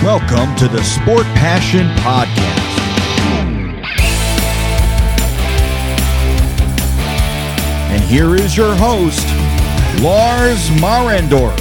Welcome to the Sport Passion Podcast. And here is your host, Lars Marendorf.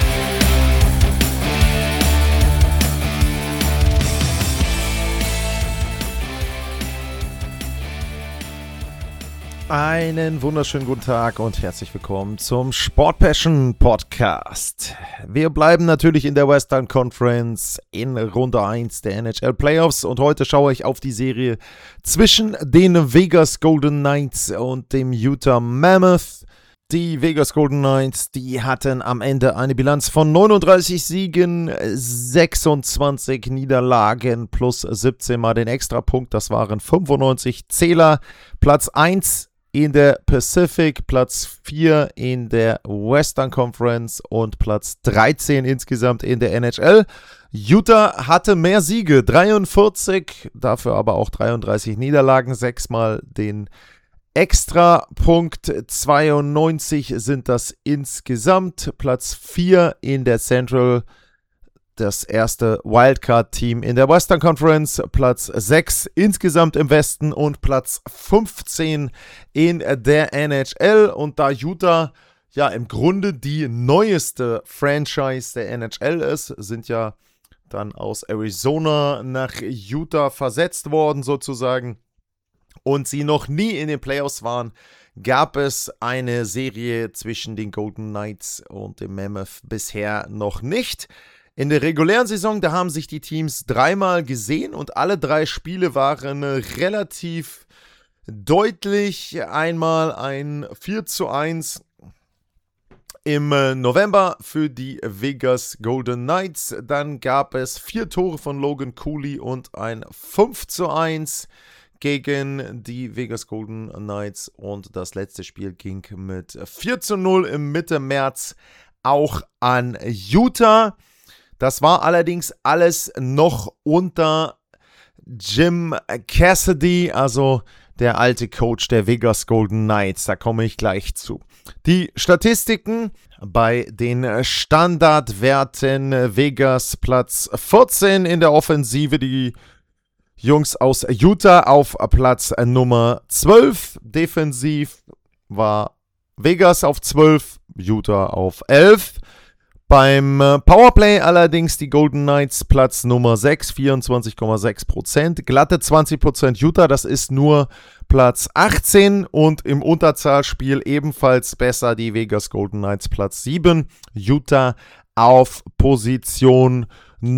Einen wunderschönen guten Tag und herzlich willkommen zum Sport Passion Podcast. Wir bleiben natürlich in der Western Conference in Runde 1 der NHL Playoffs und heute schaue ich auf die Serie zwischen den Vegas Golden Knights und dem Utah Mammoth. Die Vegas Golden Knights, die hatten am Ende eine Bilanz von 39 Siegen, 26 Niederlagen plus 17 mal den Extrapunkt. Das waren 95 Zähler. Platz 1 in der Pacific, Platz 4 in der Western Conference und Platz 13 insgesamt in der NHL. Utah hatte mehr Siege, 43, dafür aber auch 33 Niederlagen, 6 mal den Extrapunkt, 92 sind das insgesamt. Platz 4 in der Central, das erste Wildcard-Team in der Western Conference, Platz 6 insgesamt im Westen und Platz 15 in der NHL. Und da Utah ja im Grunde die neueste Franchise der NHL ist, sind ja dann aus Arizona nach Utah versetzt worden sozusagen und sie noch nie in den Playoffs waren, gab es eine Serie zwischen den Golden Knights und dem Mammoth bisher noch nicht. In der regulären Saison, da haben sich die Teams dreimal gesehen und alle 3 Spiele waren relativ deutlich. Einmal ein 4:1 im November für die Vegas Golden Knights. Dann gab es 4 Tore von Logan Cooley und ein 5:1 gegen die Vegas Golden Knights. Und das letzte Spiel ging mit 4:0 im Mitte März auch an Utah. Das war allerdings alles noch unter Jim Cassidy, also der alte Coach der Vegas Golden Knights. Da komme ich gleich zu. Die Statistiken bei den Standardwerten: Vegas Platz 14 in der Offensive, die Jungs aus Utah auf Platz Nummer 12. Defensiv war Vegas auf 12, Utah auf 11. Beim Powerplay allerdings die Golden Knights Platz Nummer 6, 24,6%. Glatte 20% Utah, das ist nur Platz 18. Und im Unterzahlspiel ebenfalls besser die Vegas Golden Knights Platz 7. Utah auf Position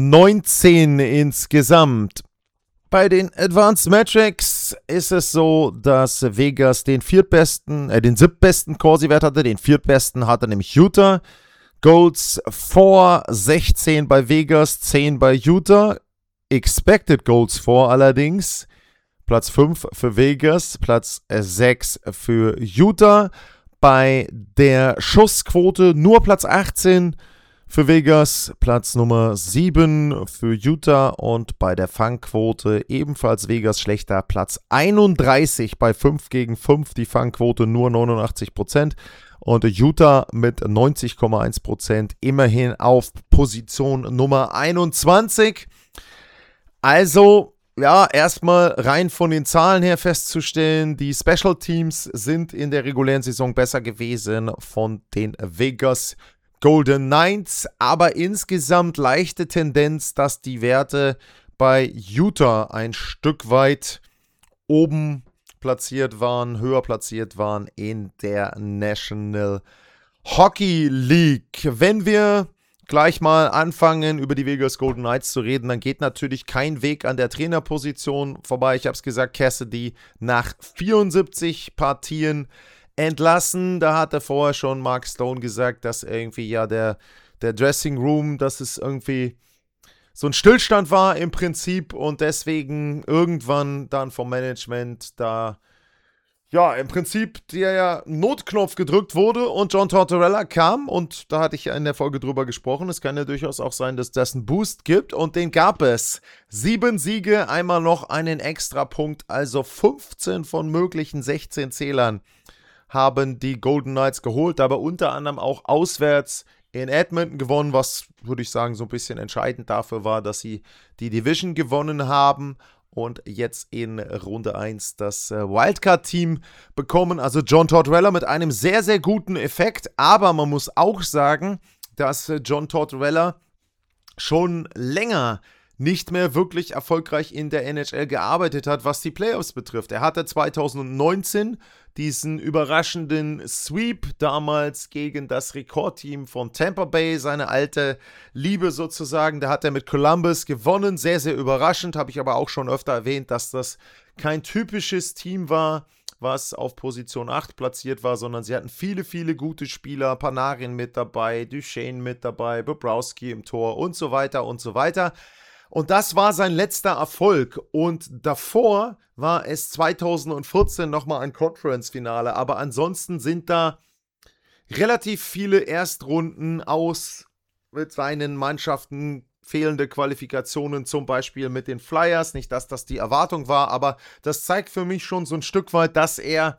19 insgesamt. Bei den Advanced Metrics ist es so, dass Vegas den siebtbesten Corsi-Wert hatte, den viertbesten hatte nämlich Utah. Goals for 16 bei Vegas, 10 bei Utah. Expected Goals for allerdings Platz 5 für Vegas, Platz 6 für Utah. Bei der Schussquote nur Platz 18 für Vegas, Platz Nummer 7 für Utah. Und bei der Fangquote ebenfalls Vegas schlechter, Platz 31 bei 5 gegen 5. Die Fangquote nur 89%. Und Utah mit 90,1% immerhin auf Position Nummer 21. Also, ja, erstmal rein von den Zahlen her festzustellen, die Special Teams sind in der regulären Saison besser gewesen von den Vegas Golden Knights. Aber insgesamt leichte Tendenz, dass die Werte bei Utah ein Stück weit oben höher platziert waren in der National Hockey League. Wenn wir gleich mal anfangen, über die Vegas Golden Knights zu reden, dann geht natürlich kein Weg an der Trainerposition vorbei. Ich habe es gesagt, Cassidy nach 74 Partien entlassen. Da hatte vorher schon Mark Stone gesagt, dass irgendwie ja der Dressing Room, dass es irgendwie so ein Stillstand war im Prinzip und deswegen irgendwann dann vom Management da ja im Prinzip der Notknopf gedrückt wurde und John Tortorella kam und da hatte ich ja in der Folge drüber gesprochen. Es kann ja durchaus auch sein, dass das einen Boost gibt und den gab es. 7 Siege, einmal noch einen Extrapunkt, also 15 von möglichen 16 Zählern haben die Golden Knights geholt, aber unter anderem auch auswärts in Edmonton gewonnen, was, würde ich sagen, so ein bisschen entscheidend dafür war, dass sie die Division gewonnen haben und jetzt in Runde 1 das Wildcard-Team bekommen. Also John Tortorella mit einem sehr, sehr guten Effekt, aber man muss auch sagen, dass John Tortorella schon länger nicht mehr wirklich erfolgreich in der NHL gearbeitet hat, was die Playoffs betrifft. Er hatte 2019 diesen überraschenden Sweep damals gegen das Rekordteam von Tampa Bay, seine alte Liebe sozusagen. Da hat er mit Columbus gewonnen, sehr, sehr überraschend. Habe ich aber auch schon öfter erwähnt, dass das kein typisches Team war, was auf Position 8 platziert war, sondern sie hatten viele, viele gute Spieler, Panarin mit dabei, Duchesne mit dabei, Bobrovsky im Tor und so weiter und so weiter. Und das war sein letzter Erfolg. Und davor war es 2014 nochmal ein Conference-Finale. Aber ansonsten sind da relativ viele Erstrunden aus mit seinen Mannschaften, fehlende Qualifikationen, zum Beispiel mit den Flyers. Nicht, dass das die Erwartung war, aber das zeigt für mich schon so ein Stück weit, dass er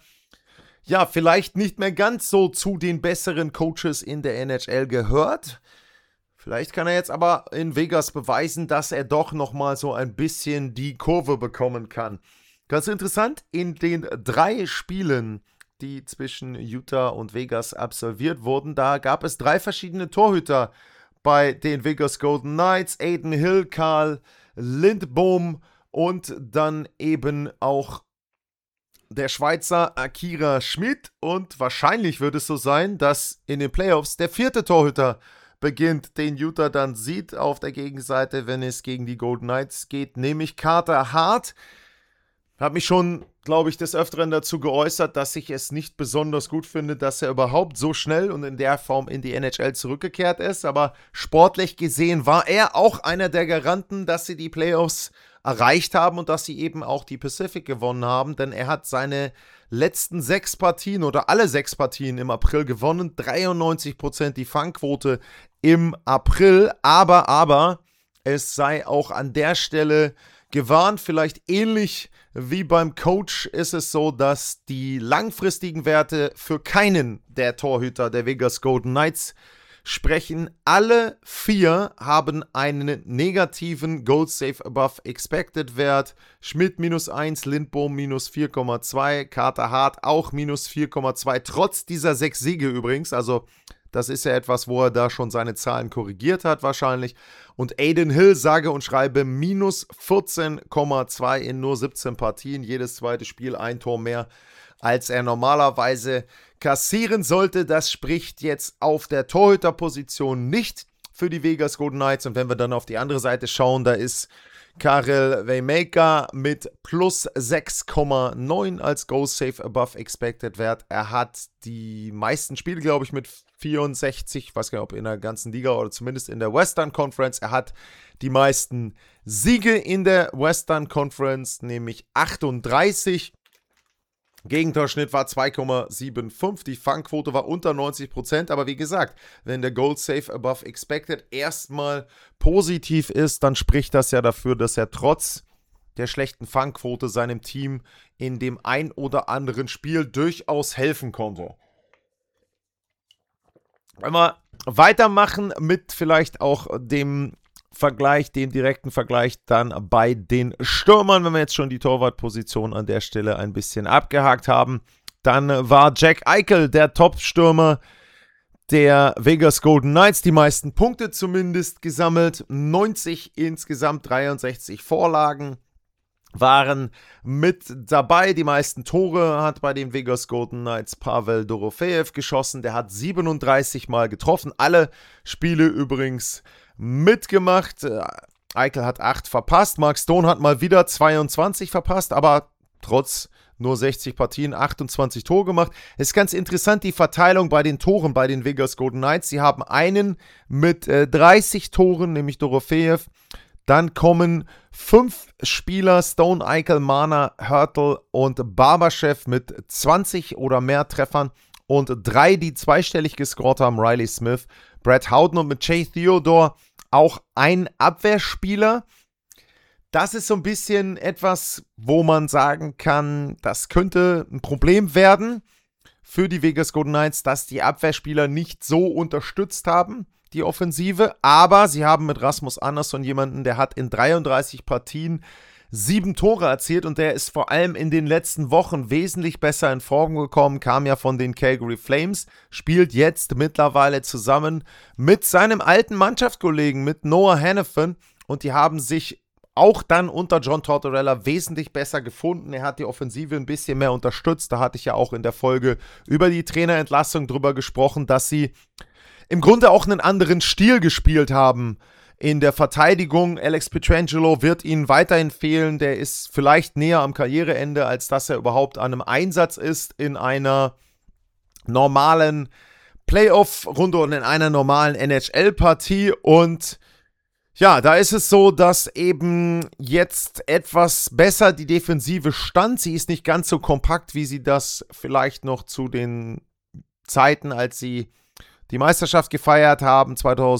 ja vielleicht nicht mehr ganz so zu den besseren Coaches in der NHL gehört. Vielleicht kann er jetzt aber in Vegas beweisen, dass er doch nochmal so ein bisschen die Kurve bekommen kann. Ganz interessant, in den 3 Spielen, die zwischen Utah und Vegas absolviert wurden, da gab es 3 verschiedene Torhüter bei den Vegas Golden Knights. Adin Hill, Carl Lindbom und dann eben auch der Schweizer Akira Schmid. Und wahrscheinlich wird es so sein, dass in den Playoffs der 4. Torhüter beginnt, den Utah dann sieht auf der Gegenseite, wenn es gegen die Golden Knights geht, nämlich Carter Hart. Habe mich schon, glaube ich, des Öfteren dazu geäußert, dass ich es nicht besonders gut finde, dass er überhaupt so schnell und in der Form in die NHL zurückgekehrt ist, aber sportlich gesehen war er auch einer der Garanten, dass sie die Playoffs erreicht haben und dass sie eben auch die Pacific gewonnen haben, denn er hat seine letzten 6 Partien oder alle 6 Partien im April gewonnen, 93% die Fangquote im April, aber es sei auch an der Stelle gewarnt, vielleicht ähnlich wie beim Coach ist es so, dass die langfristigen Werte für keinen der Torhüter der Vegas Golden Knights sprechen. Alle 4 haben einen negativen Goal Save Above Expected Wert. Schmidt -1, Lindbom -4,2, Carter Hart auch -4,2, trotz dieser 6 Siege übrigens. Also das ist ja etwas, wo er da schon seine Zahlen korrigiert hat wahrscheinlich. Und Adin Hill, sage und schreibe, -14,2 in nur 17 Partien. Jedes zweite Spiel ein Tor mehr, als er normalerweise kassieren sollte. Das spricht jetzt auf der Torhüterposition nicht für die Vegas Golden Knights. Und wenn wir dann auf die andere Seite schauen, da ist Karel Vejmelka mit +6,9 als Goal Save Above Expected Wert. Er hat die meisten Spiele, glaube ich, mit 64, ich weiß gar nicht, ob in der ganzen Liga oder zumindest in der Western Conference. Er hat die meisten Siege in der Western Conference, nämlich 38. Gegentorschnitt war 2,75, die Fangquote war unter 90%, aber wie gesagt, wenn der Goal Save Above Expected erstmal positiv ist, dann spricht das ja dafür, dass er trotz der schlechten Fangquote seinem Team in dem ein oder anderen Spiel durchaus helfen konnte. Wenn wir weitermachen mit vielleicht auch dem direkten Vergleich dann bei den Stürmern, wenn wir jetzt schon die Torwartposition an der Stelle ein bisschen abgehakt haben, dann war Jack Eichel der Top-Stürmer der Vegas Golden Knights, die meisten Punkte zumindest gesammelt, 90 insgesamt, 63 Vorlagen waren mit dabei. Die meisten Tore hat bei den Vegas Golden Knights Pavel Dorofeev geschossen, der hat 37 Mal getroffen, alle Spiele übrigens mitgemacht. Eichel hat 8 verpasst. Mark Stone hat mal wieder 22 verpasst, aber trotz nur 60 Partien 28 Tore gemacht. Es ist ganz interessant, die Verteilung bei den Toren bei den Vegas Golden Knights. Sie haben einen mit 30 Toren, nämlich Dorofeev. Dann kommen 5 Spieler, Stone, Eichel, Marner, Hurtle und Barbashev mit 20 oder mehr Treffern. Und 3, die zweistellig gescored haben, Riley Smith, Brett Howden und mit Shea Theodore auch ein Abwehrspieler. Das ist so ein bisschen etwas, wo man sagen kann, das könnte ein Problem werden für die Vegas Golden Knights, dass die Abwehrspieler nicht so unterstützt haben, die Offensive, aber sie haben mit Rasmus Andersson jemanden, der hat in 33 Partien 7 Tore erzielt und der ist vor allem in den letzten Wochen wesentlich besser in Form gekommen, kam ja von den Calgary Flames, spielt jetzt mittlerweile zusammen mit seinem alten Mannschaftskollegen, mit Noah Hanifin, und die haben sich auch dann unter John Tortorella wesentlich besser gefunden. Er hat die Offensive ein bisschen mehr unterstützt. Da hatte ich ja auch in der Folge über die Trainerentlassung drüber gesprochen, dass sie im Grunde auch einen anderen Stil gespielt haben in der Verteidigung. Alex Pietrangelo wird ihnen weiterhin fehlen. Der ist vielleicht näher am Karriereende, als dass er überhaupt an einem Einsatz ist in einer normalen Playoff-Runde und in einer normalen NHL-Partie. Und ja, da ist es so, dass eben jetzt etwas besser die Defensive stand. Sie ist nicht ganz so kompakt, wie sie das vielleicht noch zu den Zeiten, als sie die Meisterschaft gefeiert haben,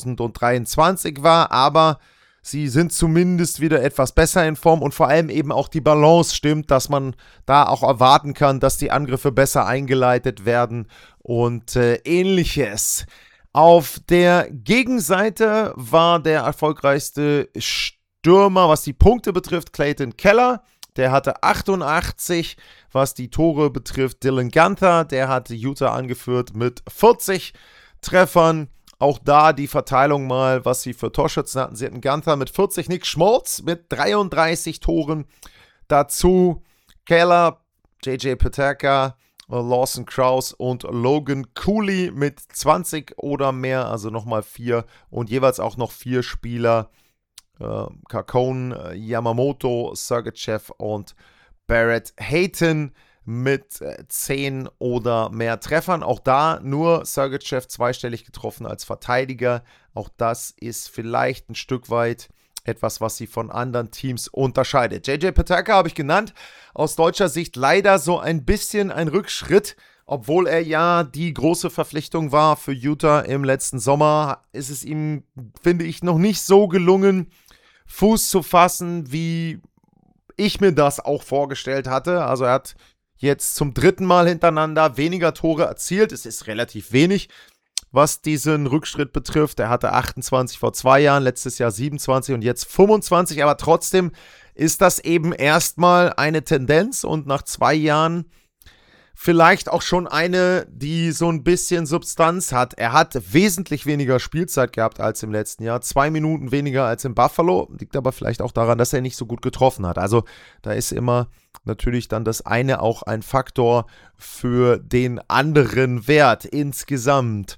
2023 war, aber sie sind zumindest wieder etwas besser in Form und vor allem eben auch die Balance stimmt, dass man da auch erwarten kann, dass die Angriffe besser eingeleitet werden und ähnliches. Auf der Gegenseite war der erfolgreichste Stürmer, was die Punkte betrifft, Clayton Keller. Der hatte 88, was die Tore betrifft, Dylan Guenther. Der hatte Utah angeführt mit 40 Treffern. Auch da die Verteilung mal, was sie für Torschützen hatten. Sie hatten Guenther mit 40, Nick Schmaltz mit 33 Toren. Dazu Keller, JJ Peterka, Lawson Krause und Logan Cooley mit 20 oder mehr, also nochmal 4 und jeweils auch noch 4 Spieler, Kakone, Yamamoto, Sergachev und Barrett Hayton mit 10 oder mehr Treffern. Auch da nur Sergachev zweistellig getroffen als Verteidiger. Auch das ist vielleicht ein Stück weit etwas, was sie von anderen Teams unterscheidet. JJ Peterka habe ich genannt. Aus deutscher Sicht leider so ein bisschen ein Rückschritt. Obwohl er ja die große Verpflichtung war für Utah im letzten Sommer, ist es ihm, finde ich, noch nicht so gelungen, Fuß zu fassen, wie ich mir das auch vorgestellt hatte. Also er hat jetzt zum 3. Mal hintereinander weniger Tore erzielt. Es ist relativ wenig, was diesen Rückschritt betrifft. Er hatte 28 vor 2 Jahren, letztes Jahr 27 und jetzt 25. Aber trotzdem ist das eben erstmal eine Tendenz und nach 2 Jahren vielleicht auch schon eine, die so ein bisschen Substanz hat. Er hat wesentlich weniger Spielzeit gehabt als im letzten Jahr. 2 Minuten weniger als in Buffalo. Liegt aber vielleicht auch daran, dass er nicht so gut getroffen hat. Also da ist immer natürlich dann das eine auch ein Faktor für den anderen Wert insgesamt.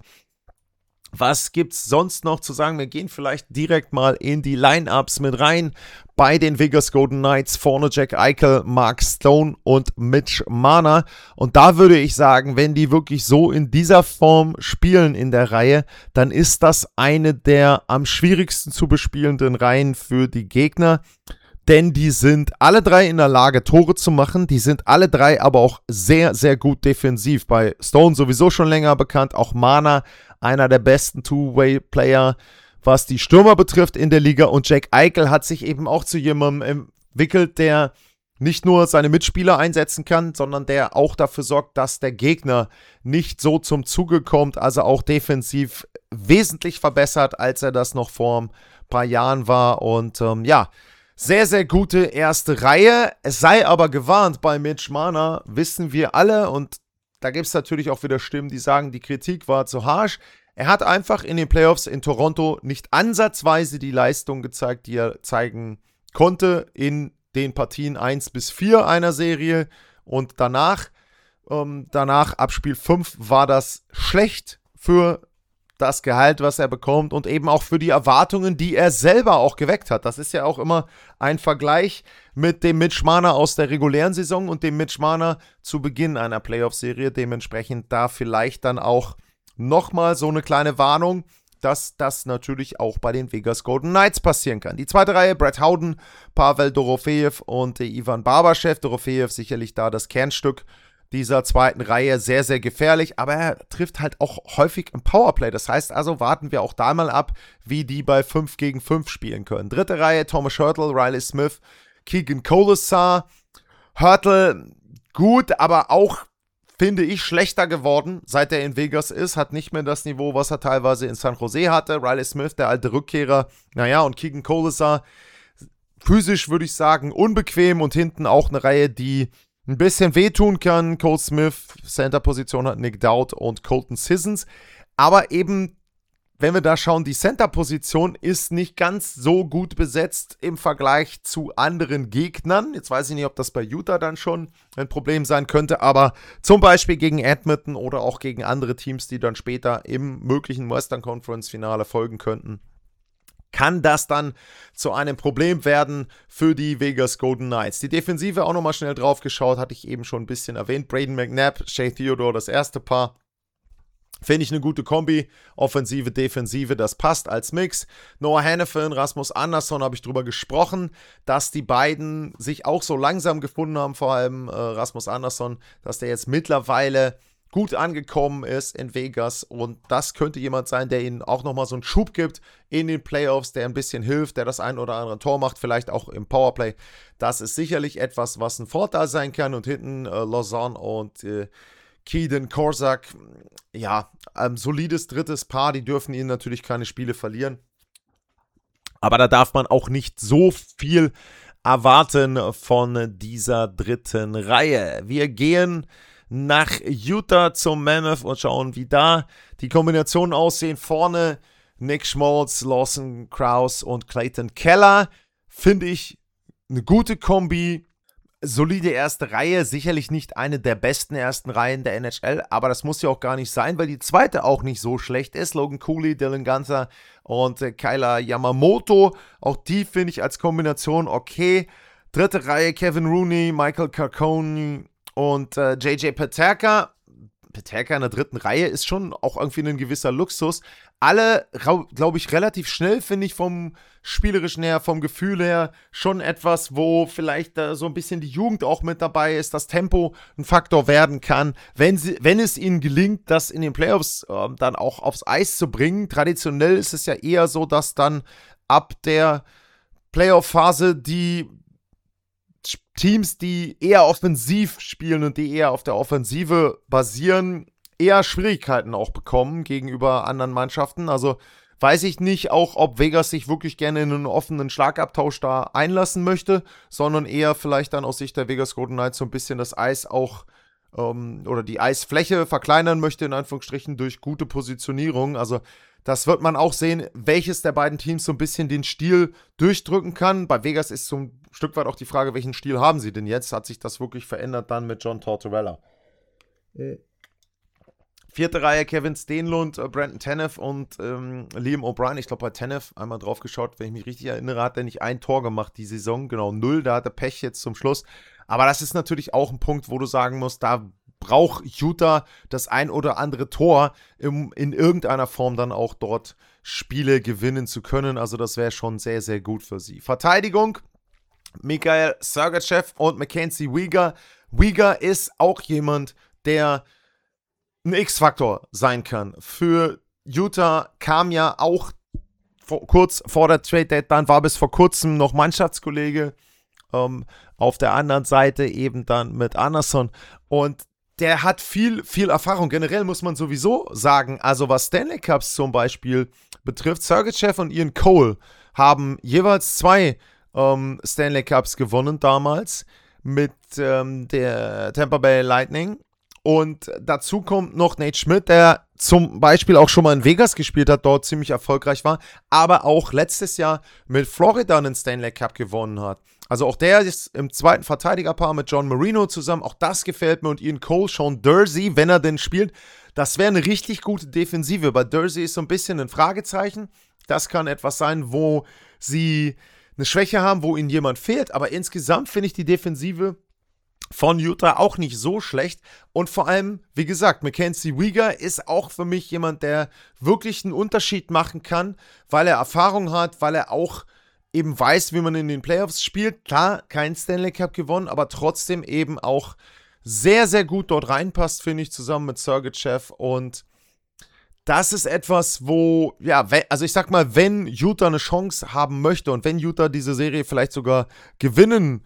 Was gibt's sonst noch zu sagen? Wir gehen vielleicht direkt mal in die Lineups mit rein. Bei den Vegas Golden Knights vorne Jack Eichel, Mark Stone und Mitch Marner. Und da würde ich sagen, wenn die wirklich so in dieser Form spielen in der Reihe, dann ist das eine der am schwierigsten zu bespielenden Reihen für die Gegner. Denn die sind alle 3 in der Lage, Tore zu machen. Die sind alle 3 aber auch sehr, sehr gut defensiv. Bei Stone sowieso schon länger bekannt. Auch Marner, einer der besten Two-Way-Player, was die Stürmer betrifft in der Liga. Und Jack Eichel hat sich eben auch zu jemandem entwickelt, der nicht nur seine Mitspieler einsetzen kann, sondern der auch dafür sorgt, dass der Gegner nicht so zum Zuge kommt. Also auch defensiv wesentlich verbessert, als er das noch vor ein paar Jahren war. Und sehr, sehr gute erste Reihe. Es sei aber gewarnt, bei Mitch Marner wissen wir alle, und da gibt es natürlich auch wieder Stimmen, die sagen, die Kritik war zu harsch. Er hat einfach in den Playoffs in Toronto nicht ansatzweise die Leistung gezeigt, die er zeigen konnte in den Partien 1-4 einer Serie. Und danach ab Spiel 5 war das schlecht für das Gehalt, was er bekommt und eben auch für die Erwartungen, die er selber auch geweckt hat. Das ist ja auch immer ein Vergleich mit dem Mitch Marner aus der regulären Saison und dem Mitch Marner zu Beginn einer Playoff-Serie. Dementsprechend da vielleicht dann auch nochmal so eine kleine Warnung, dass das natürlich auch bei den Vegas Golden Knights passieren kann. Die zweite Reihe, Brett Howden, Pavel Dorofejew und Ivan Barbashev. Dorofejew sicherlich da das Kernstück dieser zweiten Reihe, sehr, sehr gefährlich, aber er trifft halt auch häufig im Powerplay. Das heißt also, warten wir auch da mal ab, wie die bei 5 gegen 5 spielen können. Dritte Reihe, Thomas Hertl, Riley Smith, Keegan Colasar. Hertl gut, aber auch finde ich, schlechter geworden, seit er in Vegas ist. Hat nicht mehr das Niveau, was er teilweise in San Jose hatte. Riley Smith, der alte Rückkehrer, und Keegan Colasar, physisch würde ich sagen, unbequem und hinten auch eine Reihe, die ein bisschen wehtun kann. Cole Smith, Center-Position hat Nick Dowd und Colton Sissons. Aber eben, wenn wir da schauen, die Center-Position ist nicht ganz so gut besetzt im Vergleich zu anderen Gegnern. Jetzt weiß ich nicht, ob das bei Utah dann schon ein Problem sein könnte, aber zum Beispiel gegen Edmonton oder auch gegen andere Teams, die dann später im möglichen Western Conference-Finale folgen könnten, kann das dann zu einem Problem werden für die Vegas Golden Knights. Die Defensive auch nochmal schnell drauf geschaut, hatte ich eben schon ein bisschen erwähnt. Braden McNabb, Shea Theodore, das erste Paar. Finde ich eine gute Kombi. Offensive, Defensive, das passt als Mix. Noah Hanifin, Rasmus Andersson, habe ich drüber gesprochen, dass die beiden sich auch so langsam gefunden haben, vor allem Rasmus Andersson, dass der jetzt mittlerweile gut angekommen ist in Vegas und das könnte jemand sein, der ihnen auch nochmal so einen Schub gibt in den Playoffs, der ein bisschen hilft, der das ein oder andere Tor macht, vielleicht auch im Powerplay. Das ist sicherlich etwas, was ein Vorteil sein kann und hinten Lausanne und Keegan Korsak, solides drittes Paar, die dürfen ihnen natürlich keine Spiele verlieren. Aber da darf man auch nicht so viel erwarten von dieser dritten Reihe. Wir gehen nach Utah zum Mammoth und schauen, wie da die Kombinationen aussehen. Vorne Nick Schmaltz, Lawson Krause und Clayton Keller. Finde ich eine gute Kombi. Solide erste Reihe, sicherlich nicht eine der besten ersten Reihen der NHL, aber das muss ja auch gar nicht sein, weil die zweite auch nicht so schlecht ist. Logan Cooley, Dylan Guenther und Kyler Yamamoto, auch die finde ich als Kombination okay. Dritte Reihe, Kevin Rooney, Michael Carcone und JJ Peterka. Peterka in der dritten Reihe ist schon auch irgendwie ein gewisser Luxus. Alle, glaube ich, relativ schnell, finde ich, vom Spielerischen her, vom Gefühl her, schon etwas, wo vielleicht so ein bisschen die Jugend auch mit dabei ist, das Tempo ein Faktor werden kann, wenn es ihnen gelingt, das in den Playoffs dann auch aufs Eis zu bringen. Traditionell ist es ja eher so, dass dann ab der Playoff-Phase die Teams, die eher offensiv spielen und die eher auf der Offensive basieren, eher Schwierigkeiten auch bekommen gegenüber anderen Mannschaften. Also weiß ich nicht auch, ob Vegas sich wirklich gerne in einen offenen Schlagabtausch da einlassen möchte, sondern eher vielleicht dann aus Sicht der Vegas Golden Knights so ein bisschen das Eis auch oder die Eisfläche verkleinern möchte, in Anführungsstrichen, durch gute Positionierung. Also das wird man auch sehen, welches der beiden Teams so ein bisschen den Stil durchdrücken kann. Bei Vegas ist so ein Stück weit auch die Frage, welchen Stil haben sie denn jetzt? Hat sich das wirklich verändert dann mit John Tortorella? Vierte Reihe, Kevin Stenlund, Brandon Tanev und Liam O'Brien. Ich glaube, bei Tanev einmal drauf geschaut, wenn ich mich richtig erinnere, hat er nicht ein Tor gemacht die Saison. Genau, 0, da hat er Pech jetzt zum Schluss. Aber das ist natürlich auch ein Punkt, wo du sagen musst, da braucht Utah das ein oder andere Tor, in irgendeiner Form dann auch dort Spiele gewinnen zu können. Also das wäre schon sehr, sehr gut für sie. Verteidigung, Mikhail Sergachev und Mackenzie Weegar. Weegar ist auch jemand, der ein X-Faktor sein kann. Für Utah kam ja auch kurz vor der Trade-Deadline, war bis vor kurzem noch Mannschaftskollege auf der anderen Seite eben dann mit Andersson und der hat viel Erfahrung. Generell muss man sowieso sagen, also was Stanley Cups zum Beispiel betrifft, Sergachev und Ian Cole haben jeweils 2 Stanley Cups gewonnen damals mit der Tampa Bay Lightning. Und dazu kommt noch Nate Schmidt, der zum Beispiel auch schon mal in Vegas gespielt hat, dort ziemlich erfolgreich war, aber auch letztes Jahr mit Florida einen Stanley Cup gewonnen hat. Also auch der ist im zweiten Verteidigerpaar mit John Marino zusammen, auch das gefällt mir und Ian Cole, Sean Durzi, wenn er denn spielt, das wäre eine richtig gute Defensive. Bei Durzi ist so ein bisschen ein Fragezeichen, das kann etwas sein, wo sie eine Schwäche haben, wo ihnen jemand fehlt, aber insgesamt finde ich die Defensive von Utah auch nicht so schlecht und vor allem, wie gesagt, Mackenzie Weegar ist auch für mich jemand, der wirklich einen Unterschied machen kann, weil er Erfahrung hat, weil er auch eben weiß, wie man in den Playoffs spielt. Klar, kein Stanley Cup gewonnen, aber trotzdem eben auch sehr, sehr gut dort reinpasst, finde ich, zusammen mit Sergachev und das ist etwas, wo, also ich sag mal, wenn Utah eine Chance haben möchte und wenn Utah diese Serie vielleicht sogar gewinnen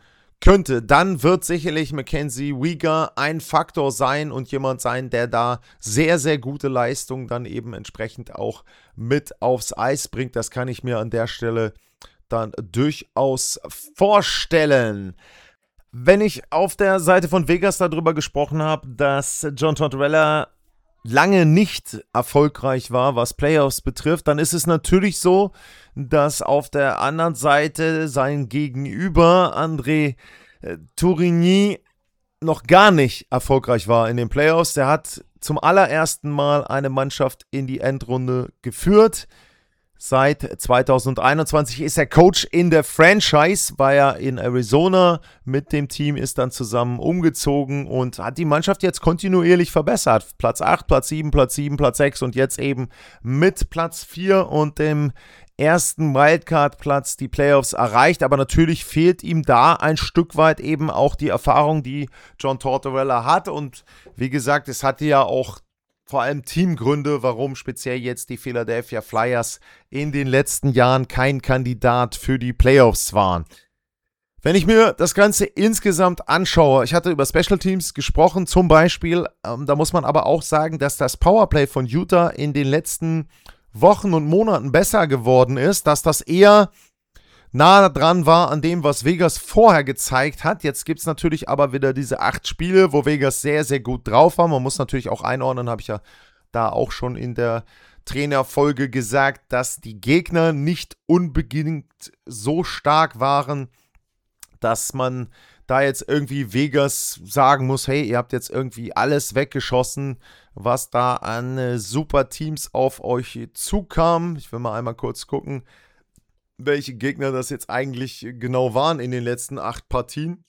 könnte, dann wird sicherlich Mackenzie Weegar ein Faktor sein und jemand sein, der da sehr, sehr gute Leistungen dann eben entsprechend auch mit aufs Eis bringt. Das kann ich mir an der Stelle dann durchaus vorstellen. Wenn ich auf der Seite von Vegas darüber gesprochen habe, dass John Tortorella lange nicht erfolgreich war, was Playoffs betrifft, dann ist es natürlich so, dass auf der anderen Seite sein Gegenüber André Tourigny noch gar nicht erfolgreich war in den Playoffs. Der hat zum allerersten Mal eine Mannschaft in die Endrunde geführt. Seit 2021 ist er Coach in der Franchise, war er in Arizona mit dem Team, ist dann zusammen umgezogen und hat die Mannschaft jetzt kontinuierlich verbessert. Platz 8, Platz 7, Platz 7, Platz 6 und jetzt eben mit Platz 4 und dem ersten Wildcard-Platz die Playoffs erreicht. Aber natürlich fehlt ihm da ein Stück weit eben auch die Erfahrung, die John Tortorella hat. Und wie gesagt, es hatte ja auch vor allem Teamgründe, warum speziell jetzt die Philadelphia Flyers in den letzten Jahren kein Kandidat für die Playoffs waren. Wenn ich mir das Ganze insgesamt anschaue, ich hatte über Special Teams gesprochen, zum Beispiel, da muss man aber auch sagen, dass das Powerplay von Utah in den letzten Wochen und Monaten besser geworden ist, dass das eher nah dran war an dem, was Vegas vorher gezeigt hat. Jetzt gibt es natürlich aber wieder diese 8 Spiele, wo Vegas sehr, sehr gut drauf war. Man muss natürlich auch einordnen, habe ich ja da auch schon in der Trainerfolge gesagt, dass die Gegner nicht unbedingt so stark waren, dass man da jetzt irgendwie Vegas sagen muss, hey, ihr habt jetzt irgendwie alles weggeschossen, was da an super Teams auf euch zukam. Ich will mal einmal kurz gucken, welche Gegner das jetzt eigentlich genau waren in den letzten 8 Partien.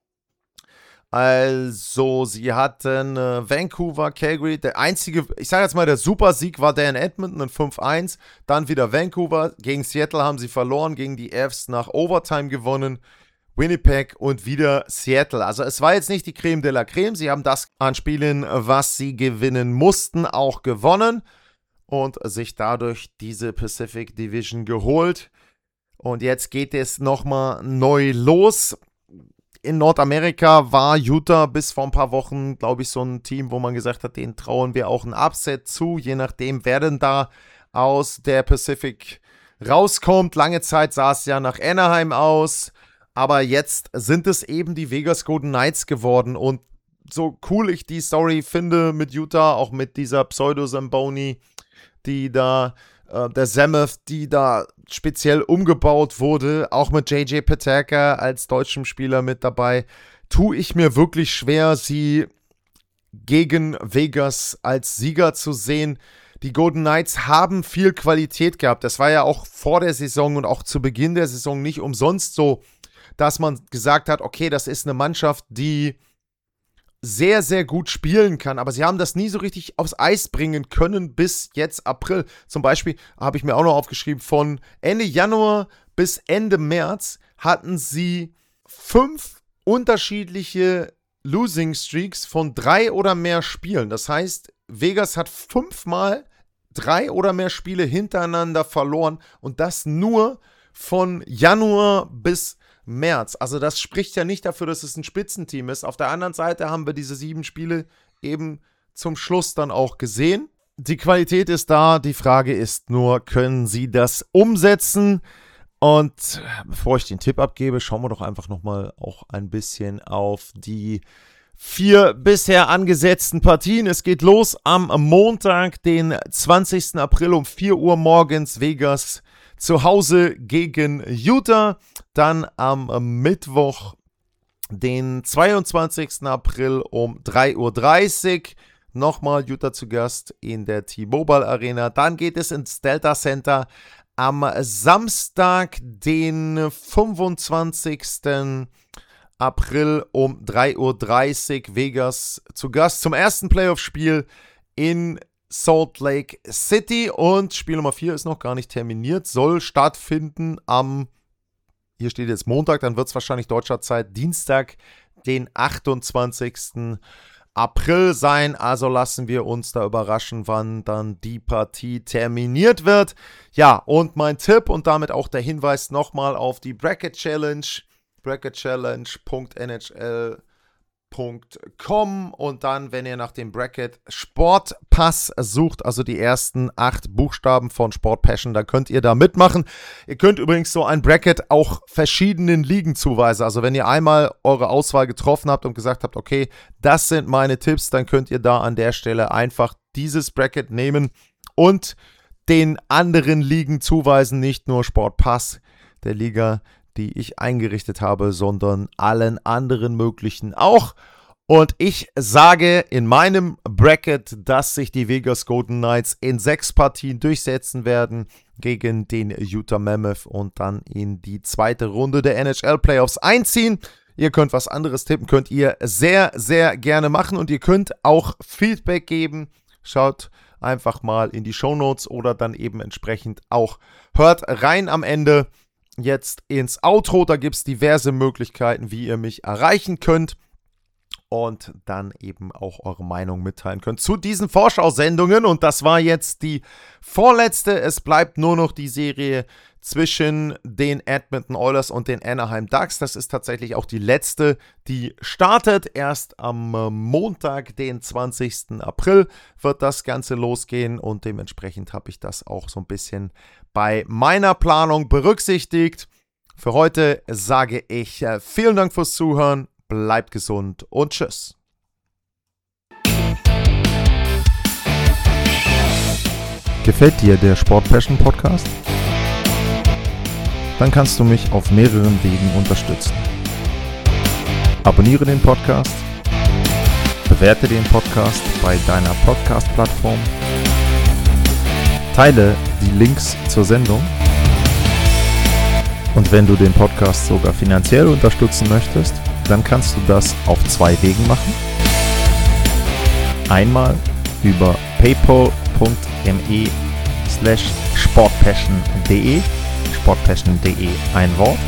Also, sie hatten Vancouver, Calgary, der einzige, ich sage jetzt mal, der Supersieg war der in Edmonton, ein 5-1. Dann wieder Vancouver, gegen Seattle haben sie verloren, gegen die Avs nach Overtime gewonnen. Winnipeg und wieder Seattle. Also es war jetzt nicht die Creme de la Creme, sie haben das an Spielen, was sie gewinnen mussten, auch gewonnen und sich dadurch diese Pacific Division geholt. Und jetzt geht es nochmal neu los. In Nordamerika war Utah bis vor ein paar Wochen, glaube ich, so ein Team, wo man gesagt hat, denen trauen wir auch ein Upset zu. Je nachdem, wer denn da aus der Pacific rauskommt. Lange Zeit sah es ja nach Anaheim aus. Aber jetzt sind es eben die Vegas Golden Knights geworden. Und so cool ich die Story finde mit Utah, auch mit dieser Pseudo-Zamboni, die da der Zemeth, die da speziell umgebaut wurde, auch mit JJ Peterka als deutschem Spieler mit dabei, tue ich mir wirklich schwer, sie gegen Vegas als Sieger zu sehen. Die Golden Knights haben viel Qualität gehabt. Das war ja auch vor der Saison und auch zu Beginn der Saison nicht umsonst so, dass man gesagt hat, okay, das ist eine Mannschaft, die sehr, sehr gut spielen kann, aber sie haben das nie so richtig aufs Eis bringen können bis jetzt April. Zum Beispiel habe ich mir auch noch aufgeschrieben, von Ende Januar bis Ende März hatten sie 5 unterschiedliche Losing Streaks von 3 oder mehr Spielen. Das heißt, Vegas hat 5-mal 3 oder mehr Spiele hintereinander verloren und das nur von Januar bis März. Also das spricht ja nicht dafür, dass es ein Spitzenteam ist. Auf der anderen Seite haben wir diese 7 Spiele eben zum Schluss dann auch gesehen. Die Qualität ist da, die Frage ist nur, können sie das umsetzen? Und bevor ich den Tipp abgebe, schauen wir doch einfach nochmal auch ein bisschen auf die 4 bisher angesetzten Partien. Es geht los am Montag, den 20. April um 4 Uhr morgens, Vegas zu Hause gegen Utah. Dann am Mittwoch, den 22. April um 3:30 Uhr. Nochmal Utah zu Gast in der T-Mobile Arena. Dann geht es ins Delta Center am Samstag, den 25. April um 3:30 Uhr. Vegas zu Gast zum ersten Playoff-Spiel in Salt Lake City. Und Spiel Nummer 4 ist noch gar nicht terminiert, soll stattfinden am, hier steht jetzt Montag, dann wird es wahrscheinlich deutscher Zeit Dienstag, den 28. April sein. Also lassen wir uns da überraschen, wann dann die Partie terminiert wird. Ja, und mein Tipp und damit auch der Hinweis nochmal auf die Bracket Challenge. bracketchallenge.nhl.com und dann, wenn ihr nach dem Bracket Sportpass sucht, also die ersten 8 Buchstaben von Sport Passion, dann könnt ihr da mitmachen. Ihr könnt übrigens so ein Bracket auch verschiedenen Ligen zuweisen. Also wenn ihr einmal eure Auswahl getroffen habt und gesagt habt, okay, das sind meine Tipps, dann könnt ihr da an der Stelle einfach dieses Bracket nehmen und den anderen Ligen zuweisen, nicht nur Sportpass der Liga, die ich eingerichtet habe, sondern allen anderen möglichen auch. Und ich sage in meinem Bracket, dass sich die Vegas Golden Knights in 6 Partien durchsetzen werden gegen den Utah Mammoth und dann in die zweite Runde der NHL Playoffs einziehen. Ihr könnt was anderes tippen, könnt ihr sehr, sehr gerne machen und ihr könnt auch Feedback geben. Schaut einfach mal in die Shownotes oder dann eben entsprechend auch hört rein am Ende jetzt ins Outro. Da gibt es diverse Möglichkeiten, wie ihr mich erreichen könnt und dann eben auch eure Meinung mitteilen könnt zu diesen Vorschau-Sendungen. Und das war jetzt die vorletzte. Es bleibt nur noch die Serie zwischen den Edmonton Oilers und den Anaheim Ducks. Das ist tatsächlich auch die letzte, die startet. Erst am Montag, den 20. April, wird das Ganze losgehen und dementsprechend habe ich das auch so ein bisschen bei meiner Planung berücksichtigt. Für heute sage ich vielen Dank fürs Zuhören, bleibt gesund und tschüss. Gefällt dir der Sport Passion Podcast? Dann kannst du mich auf mehreren Wegen unterstützen. Abonniere den Podcast, bewerte den Podcast bei deiner Podcast-Plattform, teile die Links zur Sendung und wenn du den Podcast sogar finanziell unterstützen möchtest, dann kannst du das auf 2 Wegen machen. Einmal über paypal.me/sportpassion.de, sportpassion.de ein Wort.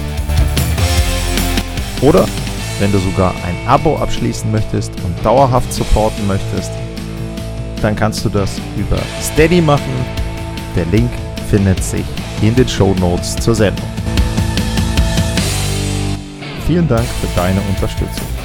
Oder wenn du sogar ein Abo abschließen möchtest und dauerhaft supporten möchtest, dann kannst du das über Steady machen. Der Link findet sich in den Shownotes zur Sendung. Vielen Dank für deine Unterstützung.